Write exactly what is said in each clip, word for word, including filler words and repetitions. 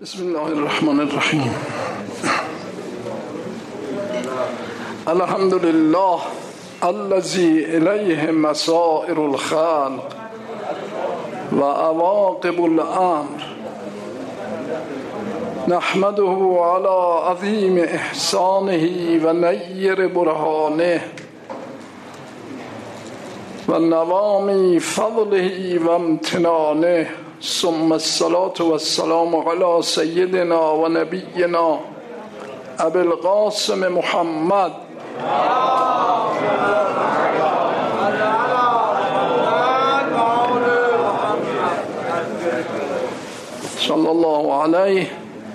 بسم الله الرحمن الرحیم. الحمد لله الذي الیه مسائر الخلق و عواقب الامر، نحمده على عظیم احسانه و نیر برهانه و نوامی فضله و امتنانه، ثم الصلاة والسلام على سيدنا و نبینا ابی القاسم محمد صلی الله علیه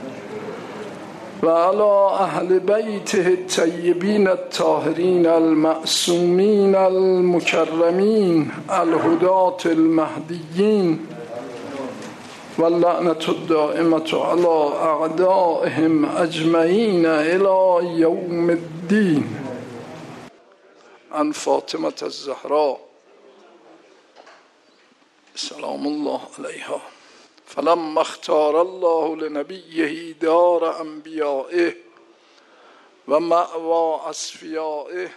و علی اهل بیته الطیبین الطاهرین المعصومین المکرمین الهداة المهدیین واللعنة الدائمة على أعدائهم أجمعين إلى يوم الدين. عن فاطمة الزهراء سلام الله عليها، فلما اختار الله لنبيه دار أنبيائه ومأوى أصفيائه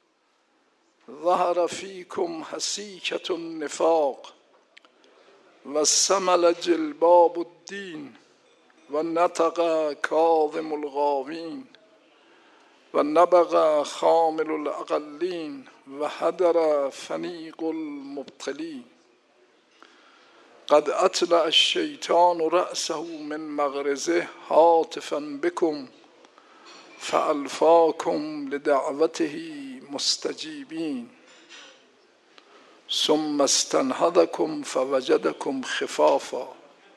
ظهر فيكم حسيكة النفاق و سمل جلباب الدین و نطق کاظم الغاوین و نبغ خامل الاقلین و حضر فنیق المبطلین. قد اطلع الشیطان رأسه من مغرزه هاتفا بكم فألفاكم لدعوته مستجیبین، ثم استنهضكم فوجدكم خفافا.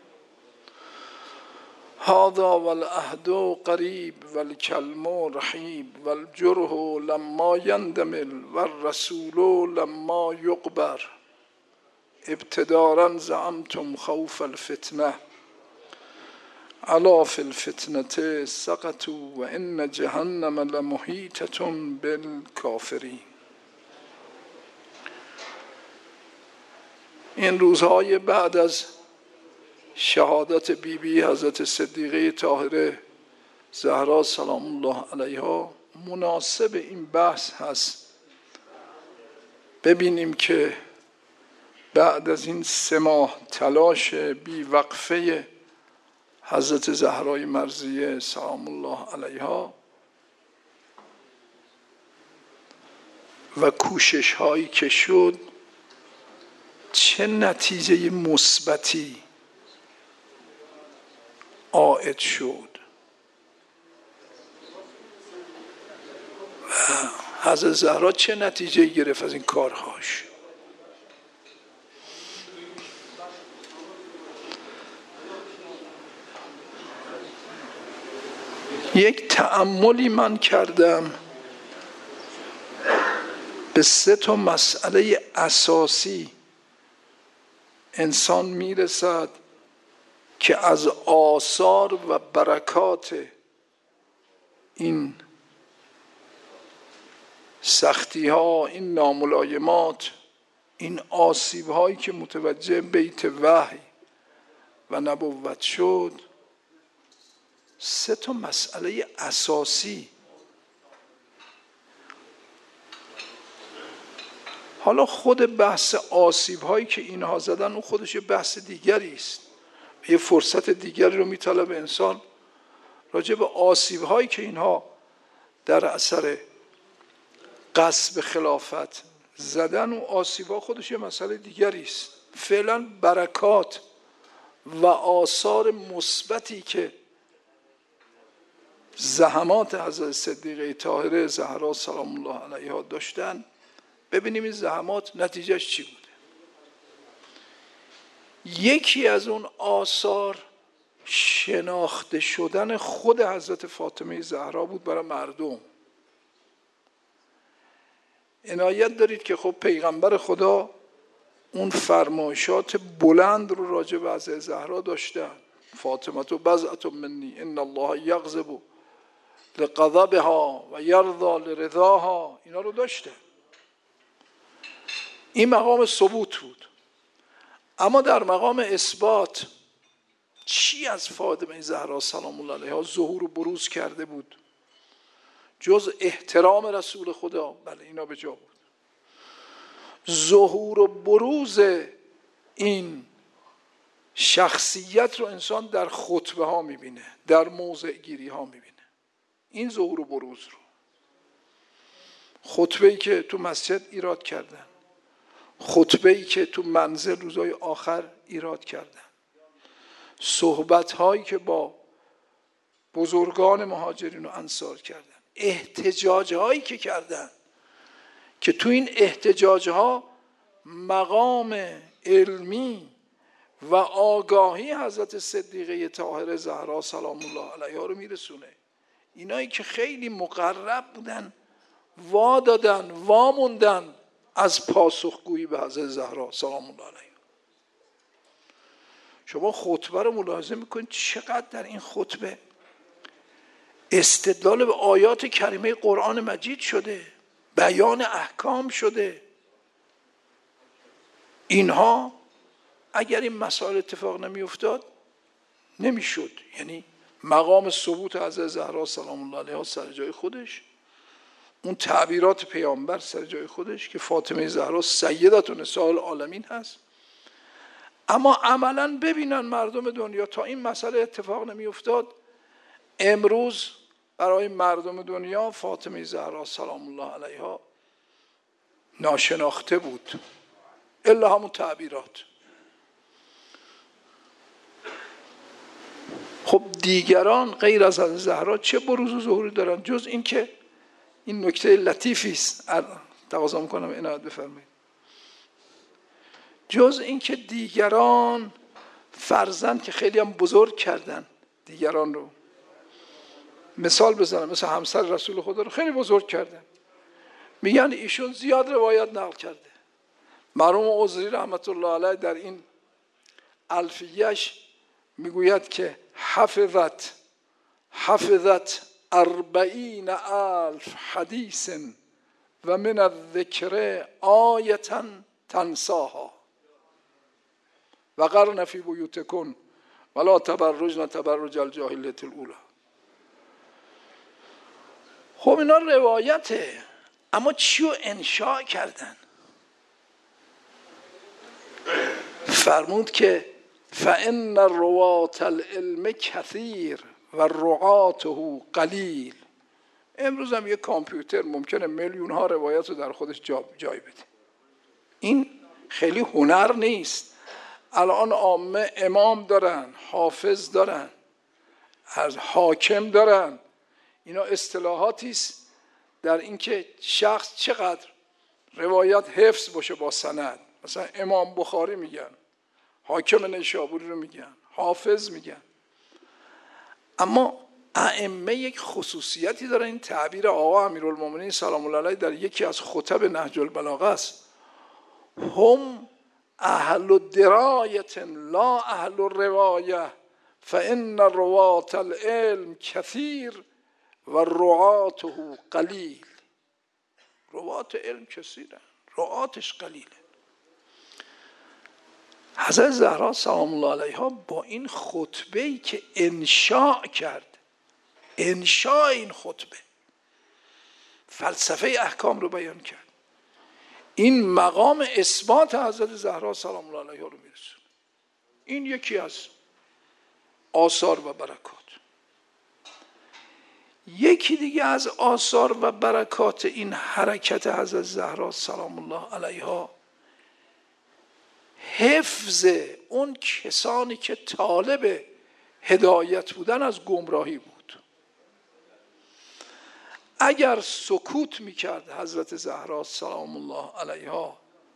هذا والعهد قریب والکلم رحیب والجرح لما يندمل والرسول لما يقبر. ابتدارا زعمتم خوف الفتنه الا في الفتنه سقطوا و ان جهنم لمحیطة بالکافرین. این روزهای بعد از شهادت بی بی حضرت صدیقه طاهره زهرا سلام الله علیها مناسب این بحث هست. ببینیم که بعد از این سه ماه تلاش بی وقفه حضرت زهرای مرضیه سلام الله علیها و کوشش هایی که شد چه نتیجه مثبتی عائد شد و حضرت زهرا چه نتیجه گرفت از این کارهاش. یک تأملی من کردم به سه تا مسئله اساسی انسان میرسد که از آثار و برکات این سختی ها، این ناملایمات، این آسیب هایی که متوجه بیت وحی و نبوت شد، سه تا مسئله اساسی. حالا خود بحث آسیب هایی که اینها زدن اون خودش یه بحث دیگری است، یه فرصت دیگری رو میطلبه انسان راجع به آسیب هایی که اینها در اثر غصب خلافت زدن و آسیب ها خودش یه مسئله دیگری است. فعلا برکات و آثار مثبتی که زحمات حضرت صدیقه طاهره زهرا سلام الله علیها داشتن، ببینیم این زحمات نتیجهش چی بوده. یکی از اون آثار شناخته شدن خود حضرت فاطمه زهرا بود برای مردم. عنایت دارید که خب پیغمبر خدا اون فرمایشات بلند رو راجع به حضرت زهرا داشتن. فاطمه تو بضعة منی ان الله یغضب لغضبها و یرضی لرضاها، اینا رو داشته. این مقام ثبوت بود. اما در مقام اثبات چی از فاطمه زهرا سلام الله علیها ظهور و بروز کرده بود جز احترام رسول خدا؟ بله اینا به جا بود. ظهور و بروز این شخصیت رو انسان در خطبه ها میبینه، در موضع گیری ها میبینه. این ظهور و بروز رو خطبه‌ای که تو مسجد ایراد کردن، خطبه‌ای که تو منزل روزهای آخر ایراد کردن، صحبت‌هایی که با بزرگان مهاجرین و انصار کردن، احتجاج‌هایی که کردن که تو این احتجاج‌ها مقام علمی و آگاهی حضرت صدیقه طاهره زهرا سلام الله علیها رو میرسونه. اینایی که خیلی مقرب بودن وا دادن، وا موندن از پاسخگویی به حضرت زهرا سلام الله علیها. شما خطبه رو ملاحظه میکنید چقدر در این خطبه استدلال به آیات کریمه قرآن مجید شده، بیان احکام شده. اینها اگر این مسائل اتفاق نمی افتاد نمی شد. یعنی مقام ثبوت حضرت زهرا سلام الله علیها سر جای خودش، اون تعبیرات پیامبر سر جای خودش که فاطمه زهرا سیدت نساء العالمین هست، اما عملا ببینن مردم دنیا تا این مسئله اتفاق نمی افتاد امروز برای مردم دنیا فاطمه زهرا سلام الله علیها ناشناخته بود الا همون تعبیرات. خب دیگران غیر از حضرت زهرا چه بروز و ظهوری دارن جز این که این نکته لطیفی است، تقاضا میکنم عنایت بفرمایید، جز این که دیگران فرزند که خیلی هم بزرگ کردن دیگران رو، مثال بزنم مثل همسر رسول خدا رو خیلی بزرگ کردن، میگن ایشون زیاد روایت نقل کرده. مرحوم عذری رحمت الله علیه در این الفیه‌اش میگوید که حفظت حفظت اربعین الف حدیث و من الذکر آیتا تنساها و قرن فی بیوتکن ولا تبرجن تبرج الجاهلیة الاولی. خب اینا روایته، اما چی رو انشاء کردن؟ فرمود که فإن روات العلم کثیر و رعاته قلیل. امروز هم یک کامپیوتر ممکنه میلیون ها روایت رو در خودش جای بده. این خیلی هنر نیست. الان عامه امام دارن، حافظ دارن، از حاکم دارن. اینا اصطلاحاتی است در اینکه شخص چقدر روایت حفظ باشه با سند. مثلا امام بخاری میگن، حاکم نیشابوری رو میگن، حافظ میگن. اما ائمه یک خصوصیتی دارن. این تعبیر آقا امیرالمومنین سلام الله علیه در یکی از خطب نهج البلاغه است: هم اهل الدرایه لا اهل الروایه فان روات العلم کثیر و رعاته قلیل. روات علم کثیرن، رعاتش قلیله. حضرت زهرا سلام الله علیها با این خطبه‌ای که انشاء کرد، انشاء این خطبه فلسفه احکام رو بیان کرد، این مقام اثبات حضرت زهرا سلام الله علیها رو میرسونه. این یکی از آثار و برکات. یکی دیگه از آثار و برکات این حرکت حضرت زهرا سلام الله علیها حفظ اون کسانی که طالب هدایت بودن از گمراهی بود. اگر سکوت میکرد حضرت زهرا سلام الله علیها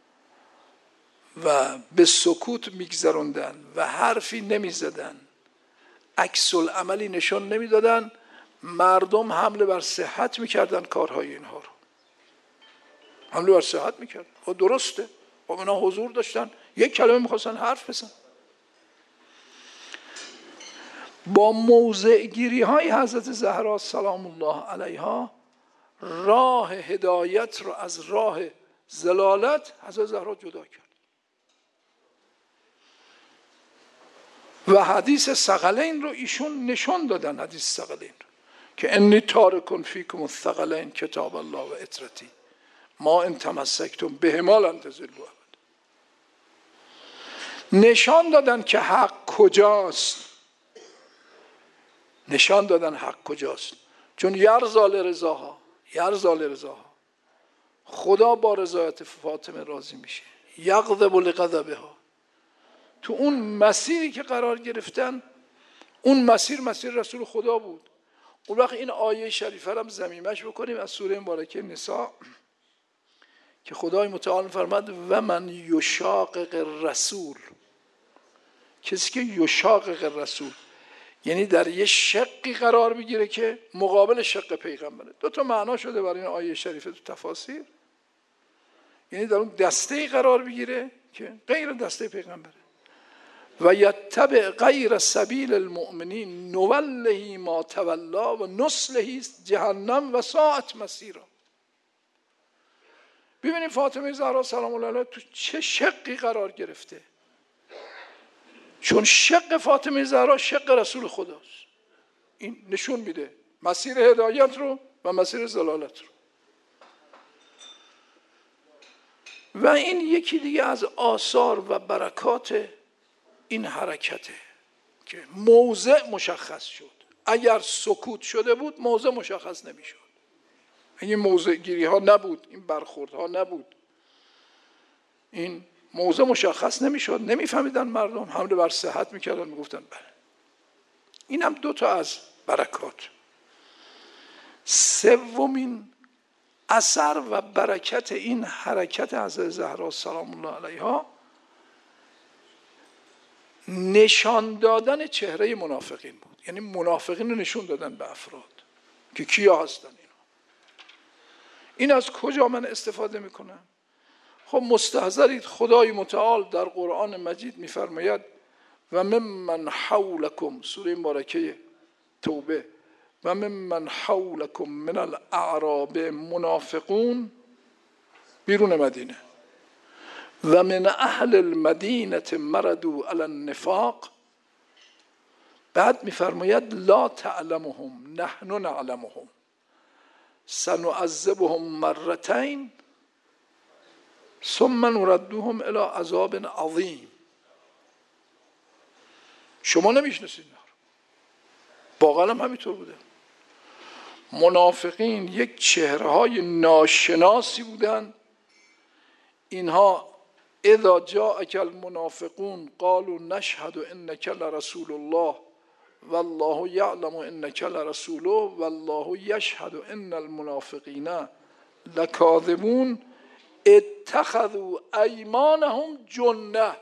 و به سکوت میگذروندن و حرفی نمیزدن، عکس العملی نشون نمیدادن، مردم حمله بر صحت میکردن کارهای اینها رو. حمله بر صحت میکردن. و درسته، با اینا حضور داشتن، یک کلمه میخواستن حرف بزن. با موضع گیری های حضرت زهرا سلام الله علیها راه هدایت رو از راه ضلالت حضرت زهرا جدا کرد. و حدیث ثقلین رو ایشون نشان دادن، حدیث ثقلین رو که انی تارک فیکم الثقلین کتاب الله و اطرتی ما ان تمسکتم بهما لن تضلوا. نشان دادن که حق کجاست، نشان دادن حق کجاست. چون یرضا لرضاها، یرضا لرضاها، خدا با رضایت فاطمه راضی میشه، یغضب لغضبها. تو اون مسیری که قرار گرفتن، اون مسیر مسیر رسول خدا بود. اون وقت این آیه شریفه رو هم ضمیمش بکنیم از سوره مبارکه نساء که خدای متعال فرماد و من یشاقق الرسول، کسی که یشاقق الرسول یعنی در یه شقی قرار بگیره که مقابل شق پیغمبره. دو تا معنا شده برای این آیه شریفه تو تفاسیر، یعنی در اون دسته قرار بگیره که غیر دسته پیغمبره. و یتبع غیر سبیل المؤمنین نوله ما تولا و نصله جهنم و ساعت مسیرا. ببینید فاطمه زهرا سلام الله علیها تو چه شقی قرار گرفته، چون شق فاطمه زهرا شق رسول خداست. این نشون میده مسیر هدایت رو و مسیر ضلالت رو. و این یکی دیگه از آثار و برکات این حرکته که موضع مشخص شد. اگر سکوت شده بود موضع مشخص نمیشد. این موضع گیری ها نبود، این برخورد ها نبود، این موضع مشخص نمیشد، نمیفهمیدن مردم، حمله بر صحت میکردن، میگفتن بله. این هم دو تا از برکات. سومین اثر و برکت این حرکت حضرت زهرا سلام الله علیها نشان دادن چهره منافقین بود. یعنی منافقین رو نشون دادن به افراد که کیا هستن اینا. این از کجا من استفاده میکنم؟ خب مستحضرید خدای متعال در قرآن مجید میفرماید و ممن حولکم، سوره مبارکه توبه، و ممن حولکم من الاعراب منافقون، بیرون مدینه، و من اهل المدینه مردوا علی النفاق. بعد میفرماید لا تعلمهم نحن نعلمهم سنعذبهم مرتين ثم نردوهم الی عذاب عظیم. شما نمیشناسید اینا رو، واقعا هم همینطور بوده. منافقین یک چهره های ناشناسی بودن. اینها اذا جاءك المنافقون قالوا نشهد انك لرسول الله والله يعلم انك لرسوله والله يشهد ان المنافقین لكاذبون اتخذوا ایمانهم جنة.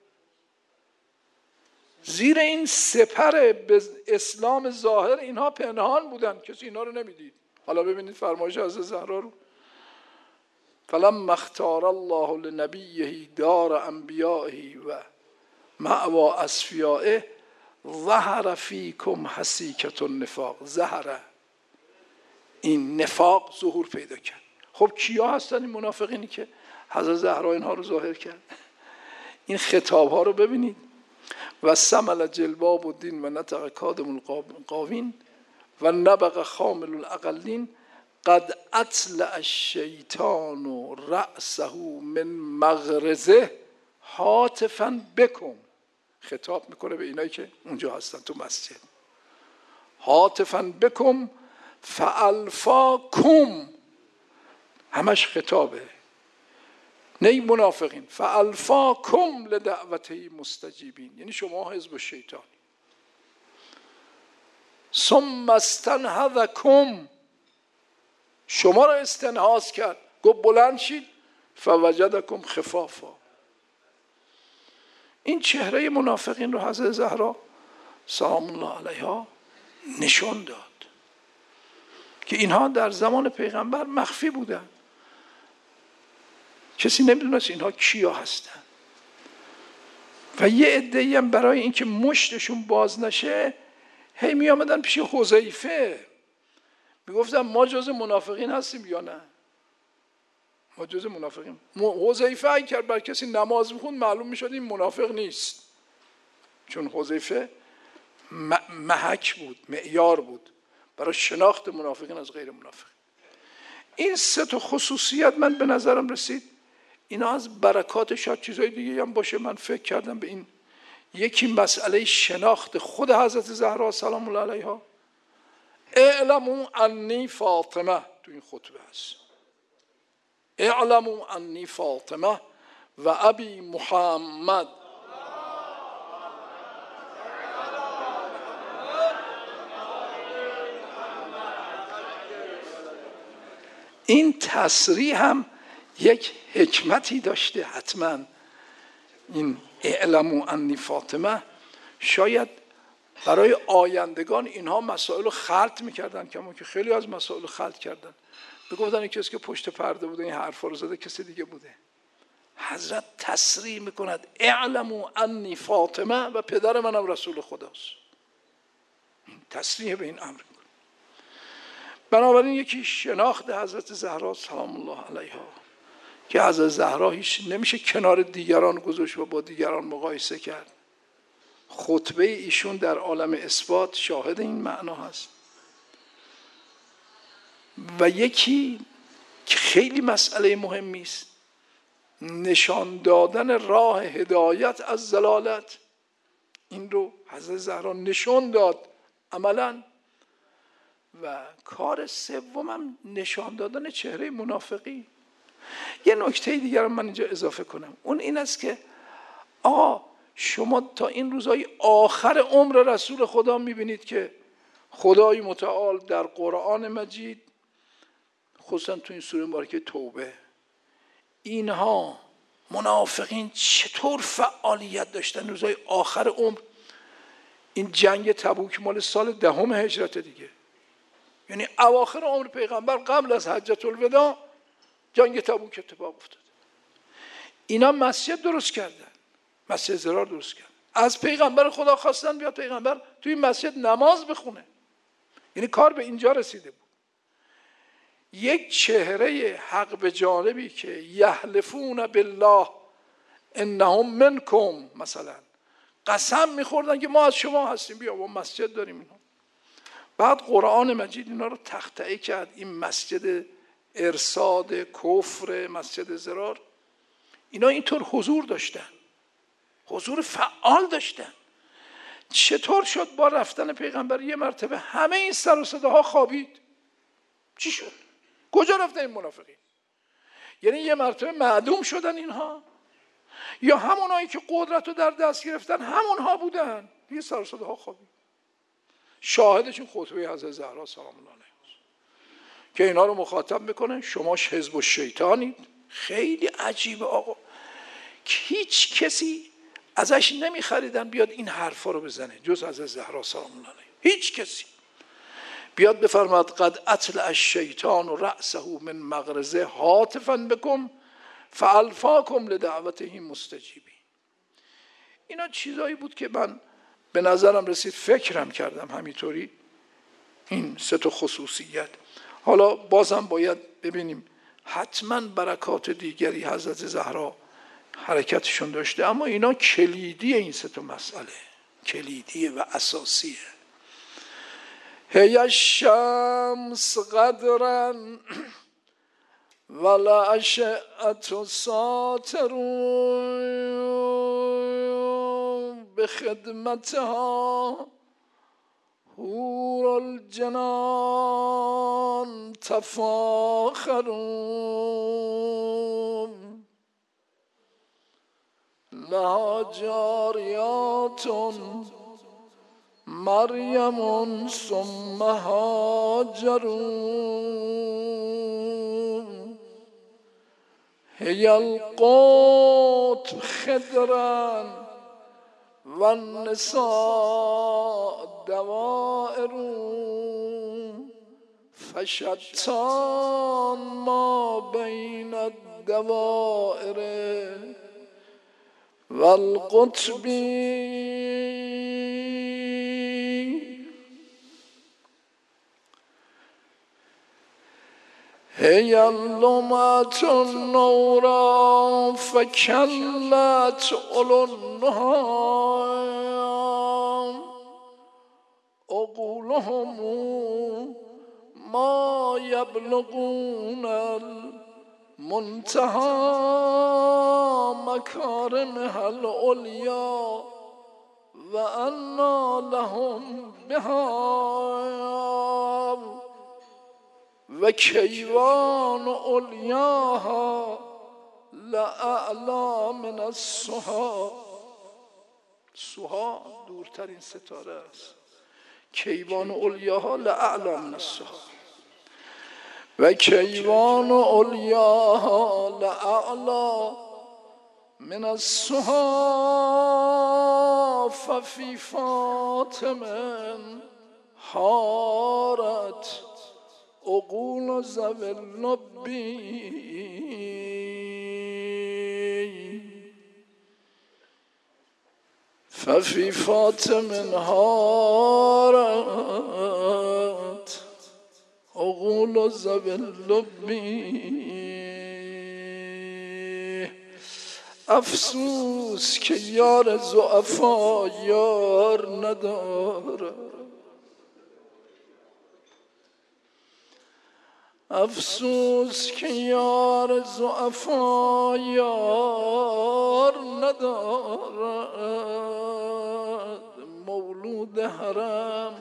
زیر این سپر به اسلام ظاهر اینها پنهان بودن، کسی اینها رو نمیدید. حالا ببینید فرمایش از زهرا رو، فلما اختار الله لنبیه دار انبیائه و مأوى اصفیائه ظهر فیکم حسیکة النفاق. ظهر، این نفاق ظهور پیدا کرد. خب کیا هستن این منافقینی که حضرت زهرا اینها رو ظاهر کرد؟ این خطاب ها رو ببینید. و سمل جلباب الدین و نطق کادم القاوین و نبغ خامل الاقلین قد اطلع الشیطان رأسه من مغرزه هاتفا بکم. خطاب میکنه به اینایی که اونجا هستن تو مسجد. هاتفا بکم فالفاکم، همش خطابه، نه منافقین. فالفاکم لدعوته مستجیبین، یعنی شما حزب الشیطان. ثم استنهضکم، شما را استنهاض کرد، گفت بلند شید. فوجدکم خفافا. این چهره منافقین رو حضرت زهرا سلام الله علیها نشان داد که اینها در زمان پیغمبر مخفی بودن، کسی نمیدونست اینها کیا هستن. و یه عده‌ای هم برای اینکه مشتشون باز نشه هی می آمدن پیش حذیفه میگفتن ما جز منافقین هستیم یا نه، ما جز منافقین. حذیفه اگه بر کسی نماز میخوند معلوم میشد این منافق نیست، چون حذیفه محک بود، معیار بود برای شناخت منافقین از غیر منافقین. این سه تا خصوصیت من به نظرم رسید اینا از برکات، شاید چیزای دیگه هم باشه، من فکر کردم به این. یکی مسئله شناخت خود حضرت زهرا سلام الله علیها. اعلموا انی فاطمه تو این خطبه هست. اعلموا انی فاطمه و ابی محمد. این تصریح هم یک حکمتی داشته حتما. این اعلموا انی فاطمه شاید برای آیندگان اینها مسائل رو خلط میکردن، کما که خیلی از مسائل رو خلط کردن، بگفتن این کسی که پشت پرده بوده این حرفا رو زده کسی دیگه بوده. حضرت تصریح میکند اعلموا انی فاطمه و پدر منم رسول خداست. تصریح به این امر. بنابراین یکی شناخت حضرت زهرا سلام الله علیها که حضرت زهرا هیچ نمیشه کنار دیگران گذاشت و با دیگران مقایسه کرد. خطبه ایشون در عالم اثبات شاهد این معنا هست. و یکی که خیلی مسئله مهمی است، نشان دادن راه هدایت از ضلالت. این رو حضرت زهرا نشان داد عملاً. و کار سومم نشان دادن چهره منافقی. یه نکته دیگر من اینجا اضافه کنم، اون این است که آقا شما تا این روزهای آخر عمر رسول خدا میبینید که خدای متعال در قرآن مجید، خصوصا تو این سوره مبارکه توبه، اینها منافقین چطور فعالیت داشتن روزهای آخر عمر. این جنگ تبوک مال سال دهم هجرت دیگه، یعنی اواخر عمر پیغمبر قبل از حجت الوداع جنگ تبوک اتفاق افتاد. اینا مسجد درست کردن، مسجد ضرار درست کردن، از پیغمبر خدا خواستن بیاد پیغمبر توی مسجد نماز بخونه. یعنی کار به اینجا رسیده بود. یک چهره حق به جانبی که یحلفون بالله انهم منکم، مثلا قسم میخوردن که ما از شما هستیم، بیا ما مسجد داریم. اینا بعد قرآن مجید اینا رو تخطئه کرد. این مسجد ارصاد کفر، مسجد ضرار، اینا اینطور حضور داشتن، حضور فعال داشتن. چطور شد با رفتن پیغمبر یه مرتبه همه این سر و صداها خوابید؟ چی شد؟ کجا رفتن این منافقین؟ یعنی یه مرتبه معدوم شدن اینها، یا همونایی که قدرت رو در دست گرفتن همونها بودن؟ یه سر و صداها خوابید. شاهدشون خطبه حضرت زهرا سلام الله علیها که اینا رو مخاطب میکنه شما حزب الشیطانید. خیلی عجیبه آقا، هیچ کسی ازش نمیخریدن بیاد این حرفا رو بزنه جز حضرت زهرا سلام الله علیها. هیچ کسی بیاد بفرماد قد اطلع الشیطان رأسه من مغرزه هاتفا بکم فالفاکم لدعوته مستجیبین. اینا چیزایی بود که من به نظرم رسید، فکرم کردم همینطوری این سه تا خصوصیت. حالا بازم باید ببینیم، حتما برکات دیگری حضرت زهرا حرکتشون داشته، اما اینا کلیدی این سه تا مسئله، کلیدیه و اساسیه. هی الشمس قدرا ولا اشعت ساطرون بخدمتها حور الجنان تفاخرون لها جاریات مریم ثم هاجرون هی القطب خضرا و النساء دوائر فشتان ما بین الدوائر و القطبی هي اللمعة النورا فكلت أولو النهى عقولهم ما يبلغون المنتهى مكارمها العليا وأنى لهم بها وكيوان علياها لأعلى من السها. سها دورترین ستاره است. کیوان علیاها لأعلى من السها و کیوان علیاها لأعلى من السها. ففي فاطم حارت عقول ذوی اللب ففي فاطم حارت عقول ذوی اللب. افسوس که یار ضعفا یار نداره، افسوس که یار ضعفا یار ندارد. مولود حرم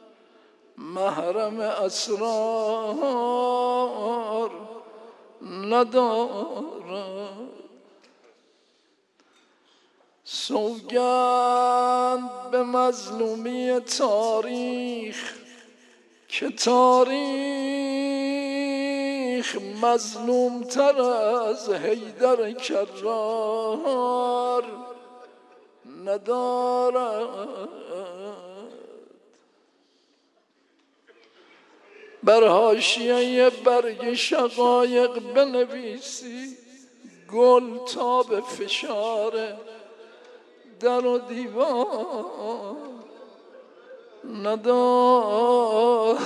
محرم اسرار ندارد. سوگند به مظلومی تاریخ که تاریخ مظلوم تر از حیدر کرار ندارد. بر حاشیه برگ شقایق بنویسی گل تا به فشار در و دیوار ندار.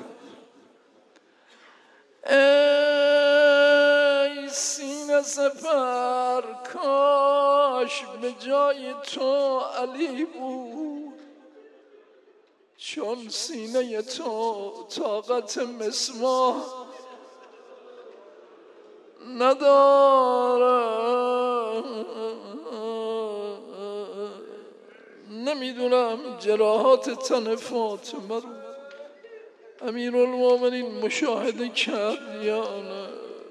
ای سینه سپر کاش به جای تو علی بود، چون سینه تو طاقت مسمار ندارد. نمیدونم جراحات تن فاطمه رو امیرالمومنین مشاهده کرد یا نه،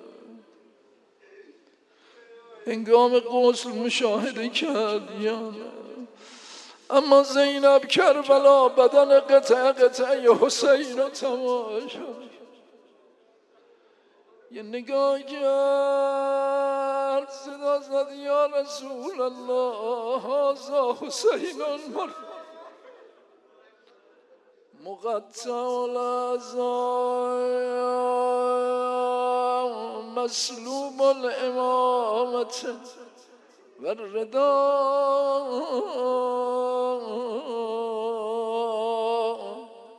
هنگام غسل مشاهده کرد یا نه، اما زینب کربلا بدن قطعه قطعه حسین رو تماشا یه نگاه کرد، صدا زد یا رسول الله هذا حسین مقطع الاعضاء مسلوب الامامة والرداء.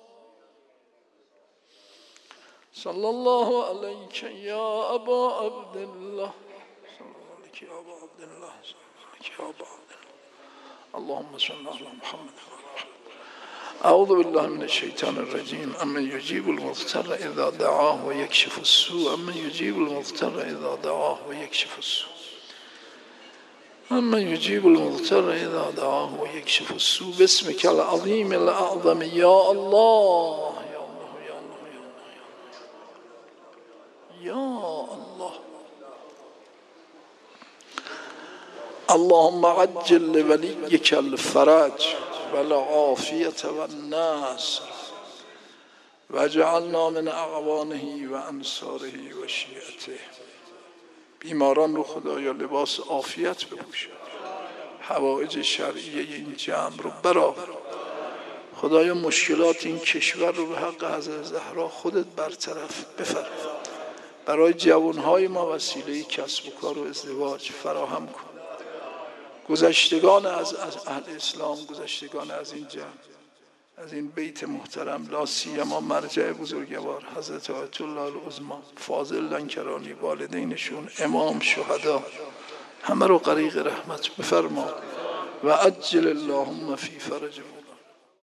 صلى الله عليك يا أبا عبد الله، صلى الله عليك يا أبا عبد الله، صلى الله عليك يا أبا عبد الله. اللهم صل على محمد. أعوذ بالله من الشيطان الرجيم. أمن يجيب المضطر إذا دعاه ويكشف السوء، أمن يجيب المضطر إذا دعاه ويكشف السوء، أمن يجيب المضطر إذا دعاه ويكشف السوء. باسمك العظيم الأعظم يا الله، يا الله. اللهم عجل لوليك الفرج والعافية والنصر واجعلنا من اعوانه و انصاره و شیعته. بیماران رو خدایا لباس عافیت بپوشن، حوائج شرعی این جمع رو برآور. خدایا مشکلات این کشور رو به حق حضرت زهرا خودت برطرف بفرما. برای جوانهای ما وسیله کسب و کار و ازدواج فراهم کن. گذشتگان از اهل اسلام، گذشتگان از این جمع از این بیت محترم، لا سیما مرجع بزرگوار حضرت آیت الله العظما فاضل لنکرانی، والدینشون، امام، شهدا، همه رو غریق رحمت بفرما و عجل اللهم فی فرجهم.